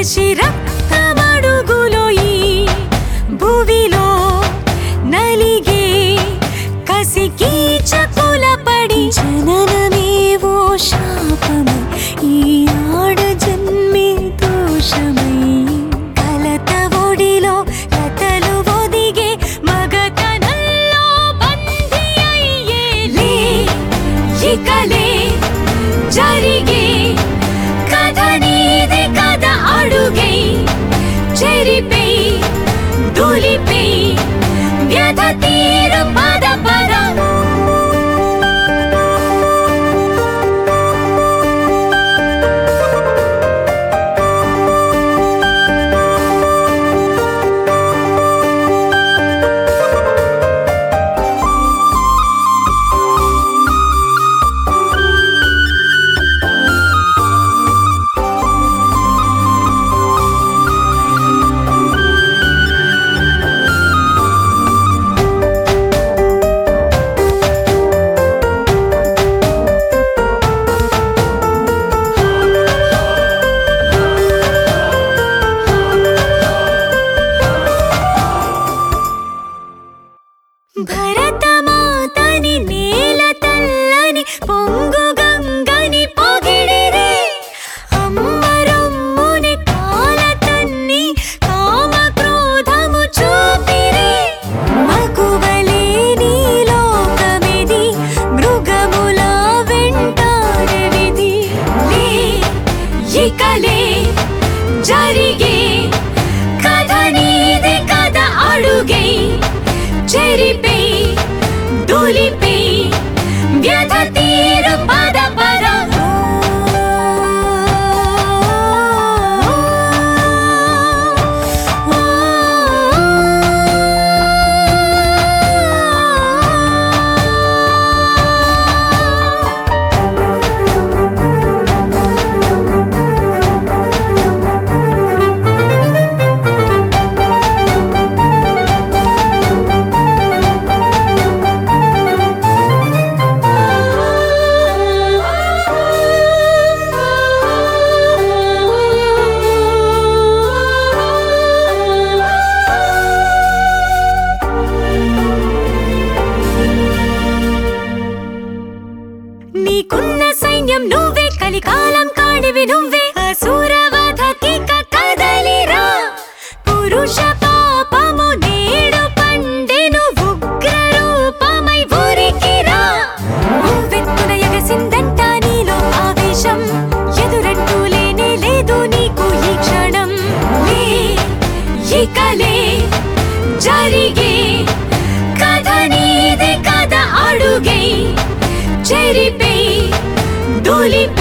కసి రక్తమడుగులో ఈ భువిలో నలిగే కసి కీచకుల పడి జననమేవో శాపమై ఈ ఆడ జన్మే దోషమై కలత ఒడిలో లతలు ఒదిగే మగతనంలో బందీ అయ్యేలే ఇకలే జరిగే కథ నీది కథ అడుగై చెరిపై దులిపై వ్యధ తీరు పద పద భరతమాతని నేల తల్లని పొంగు గంగని పొగిడిరే అమ్మరమ్ముని కాల తన్ని కామ క్రోధము చూపిరే మగువలేని లోకమిది మృగముల వెంటాడే విధి లే ఇకలే జరిగే కథ నీది కథ అడుగై చెరిపై దులిపై వ్యధ తీరు పద పద నీకున్న సైన్యం నువ్వే కలికాలం కాడివి నువ్వే అసురవధకి కదలిరా పురుష పాపము నేడు పండెను ఉగ్ర రూపమై ఊరికిరా ఉవ్వెత్తున ఎగసిందంట నీలో ఆవేశం ఎదురంటూ లేనే లేదు నీకు ఈ క్షణం లే ఇకలే జరిగే కథ నీది కథ అడుగై చెరిపై దులిపై